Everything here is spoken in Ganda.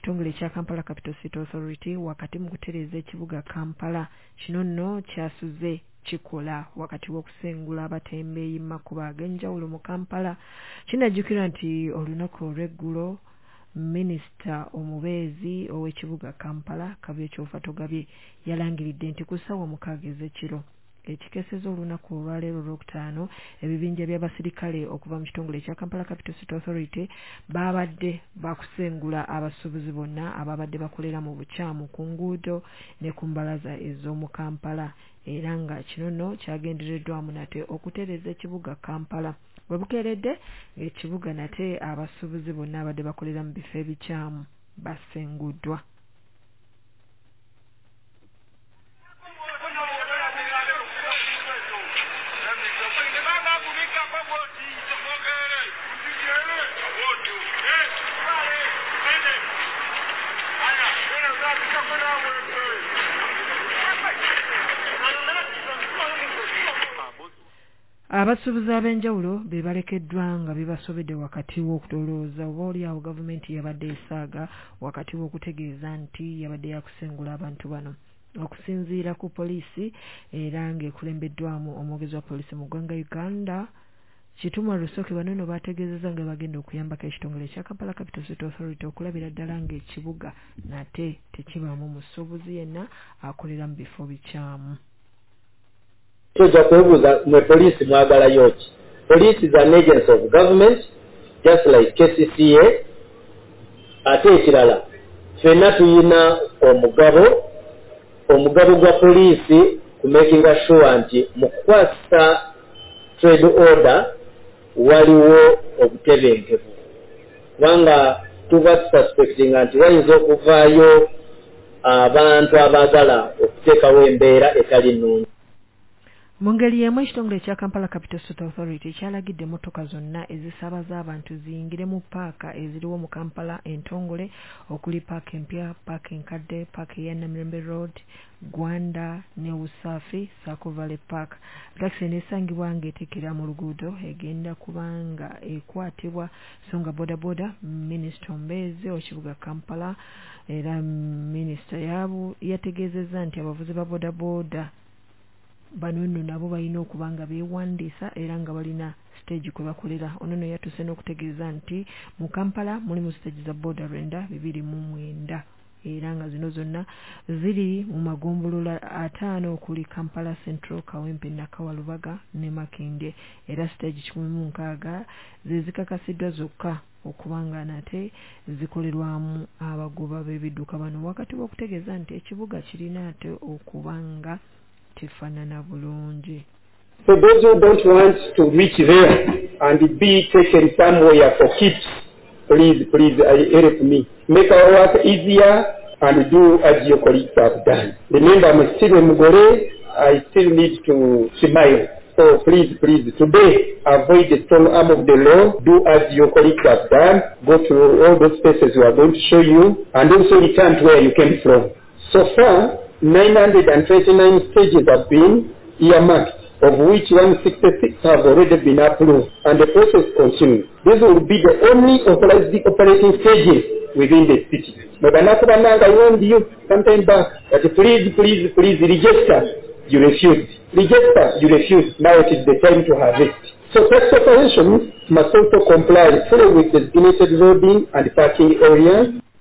kitongole ekya Kampala Capital City Authority wakati mu kutereeza ekibuga Kampala. Kino nno kyasuze kikola wakati w'okusengula abatembeeyi mu makubo ag'enjawulo mu Kampala. Kinajjukira nti olunaku olw'eggulo Minisita omubeezi ow'ekibuga Kampala Kabyekyofa Togabye yalangiridde nti ku ssaawa 6 ez'ekiro ekikeeseza olunaku olwaleero olwokutaano ebibinja by'abasirikale okuva mu kitongole ekya Kampala Capital City Authority baabadde bakusengula abasuubuzi bonna ababadde bakolera mu bukyamu ku nguudo ne ku mbalaza ez'omu Kampala, era nga kino nno kyagendereddwamu nate okutereeza ekibuga Kampala. Bwe bukeeredde ekibuga nate abasuubuzi bonna abadde bakolera mu bifo ebikyamu basenguddwa. Abasuubuzi ab'enjawulo be balekeddwa nga bibasobedde wakati w'okutolooza oba oliawo gavumenti yabadde esaaga wakati w'okutegeeza nti yabadde yakusengula abantu bano. Okusinziira ku poliisi era ng'ekulembeddwamu omwogezi wa poliisi mu ggwanga Uganda Kitumwa Lusooke bano nno baategeezezza nga bagenda okuyambako ekitongole ekya Kampala Capital City Authority okulabira ddala ng'ekibuga nate tekibaamu musuubuzi yenna akolera mu bifo bikyamu. Tujja kwebuuza mwe poliisi mwagalayo ki? Police is an agency of government just like KCCA. Ate ekirala ffenna tuyina omugabo gwa poliisi ku making sure nti mu kukwasa trade order waliwo obutebenkevu, kubanga tuba suspectinga nti wayinza okuvaayo abantu abaagala okuteekawo embeera etali nnungi. Mu ngeri y'emu ekitongole ekya Kampala Capital City Authority kyalagidde emmotoka zonna ezisaabaza abantu ziyingire mu paaka eziriwo mu Kampala entongole okuli paaka empya, paaka enkadde, paaka eya Namirembe Road, Gwanda ne Usafi, Sako Valley Park. Taxi eneesangibwa ng'etekera mu luguudo egenda kubanga ekwatibwa so nga bodaboda Minisita omubeezi w'ekibuga Kampala era minisita yategeezezza nti abavuzi ba bodaboda bano nno nabo balina okuba nga beewandiisa era nga balina stage kwe bakolera. Ono nno yatuuse n'okutegeeza nti mu Kampala mulimu stage za boda renda 209 era nga zino zonna ziri mu magombolola 5 okuli Kampala Central, Kawempe, Nakawalubaga ne Makindye, era stage 16 ze zikakasiddwa zokka okubanga nate zikolerwamu abagoba b'ebidduka bano wakati w'okutegeeza nti ekibuga kirina ate okubanga tefanana bulungi. For those who don't want to reach there and be taken somewhere for keeps, please help me. Make our work easier and do as your colleagues have done. Remember, I'm still in Mugore. I still need to smile. So please, today, avoid the strong arm of the law. Do as your colleagues have done. Go to all those places we are going to show you and also return to where you came from. So far, 929 stages have been earmarked, of which 166 have already been approved, and the process continues. This will be the only authorized operating stages within the city. Noganakubananga warned you sometime back that please register. You refused. Register, you refused. Now it is the time to harvest. So tax operations must also comply fully with designated loading and parking areas.